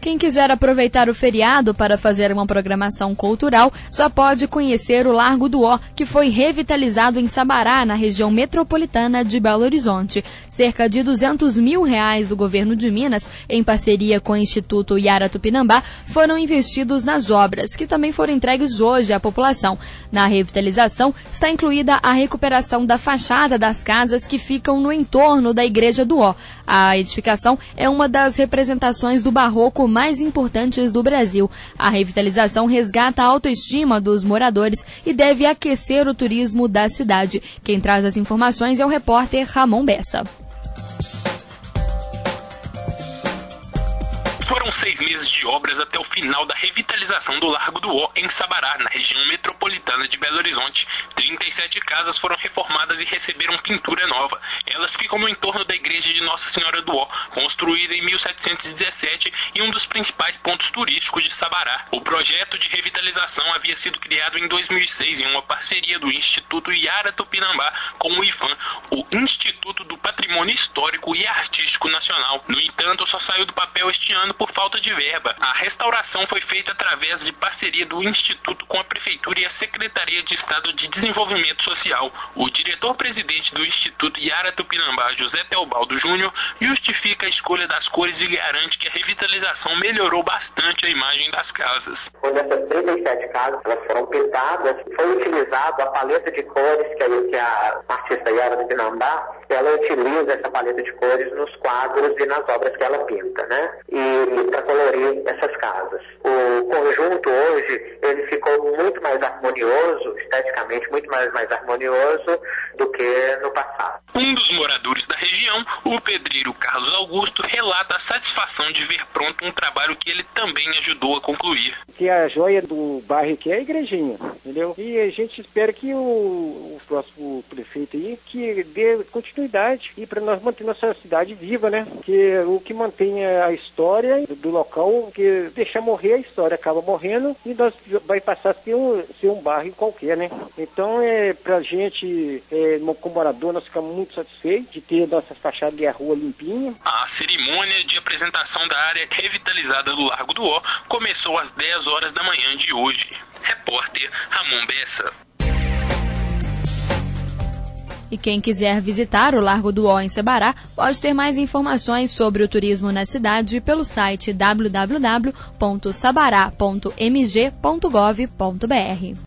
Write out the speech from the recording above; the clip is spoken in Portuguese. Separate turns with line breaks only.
Quem quiser aproveitar o feriado para fazer uma programação cultural, já pode conhecer o Largo do Ó, que foi revitalizado em Sabará, na região metropolitana de Belo Horizonte. Cerca de R$200 mil do governo de Minas, em parceria com o Instituto Iara Tupinambá, foram investidos nas obras, que também foram entregues hoje à população. Na revitalização está incluída a recuperação da fachada das casas que ficam no entorno da Igreja do Ó. A edificação é uma das representações do barroco mais importantes do Brasil. A revitalização resgata a autoestima dos moradores e deve aquecer o turismo da cidade. Quem traz as informações é o repórter Ramon Bessa.
Foram 6 meses de obras até o final da revitalização do Largo do Ó, em Sabará, na região metropolitana de Belo Horizonte. 37 casas foram reformadas e receberam pintura nova. Elas ficam no entorno da igreja de Nossa Senhora do Ó, construída em 1717 e um dos principais pontos turísticos de Sabará. O projeto de revitalização havia sido criado em 2006 em uma parceria do Instituto Iara Tupinambá com o IFAM, o Instituto do Patrimônio Histórico e Artístico Nacional. No entanto, só saiu do papel este ano por falta de verba. A restauração foi feita através de parceria do Instituto com a Prefeitura e a Secretaria de Estado de Desenvolvimento Social. O diretor-presidente do Instituto Iara Tupinambá, José Teobaldo Júnior, justifica a escolha das cores e garante que a revitalização melhorou bastante a imagem das casas.
Quando essas 37 casas elas foram pintadas, foi utilizado a paleta de cores que a artista Iara Tupinambá, ela utiliza essa paleta de cores nos quadros e nas obras que ela pinta, né? E para colorir essas casas. O conjunto hoje, ele ficou muito mais harmonioso, esteticamente muito mais harmonioso do que no passado.
Um dos moradores da região, o pedreiro Carlos Augusto, relata a satisfação de ver pronto um trabalho que ele também ajudou a concluir.
Que a joia do bairro aqui é a igrejinha, entendeu? E a gente espera que o próximo prefeito aí que dê continuidade e para nós manter nossa cidade viva, né? Que o que mantém a história do local, que deixar morrer a história acaba morrendo e nós vai passar a ser um bairro qualquer, né? Então pra gente, como morador, nós ficamos muito satisfeitos de ter nossas fachadas e a rua limpinha.
A cerimônia de apresentação da área revitalizada do Largo do Ó começou às 10 horas da manhã de hoje. Repórter Ramon Bessa.
E quem quiser visitar o Largo do Ó em Sabará pode ter mais informações sobre o turismo na cidade pelo site www.sabará.mg.gov.br.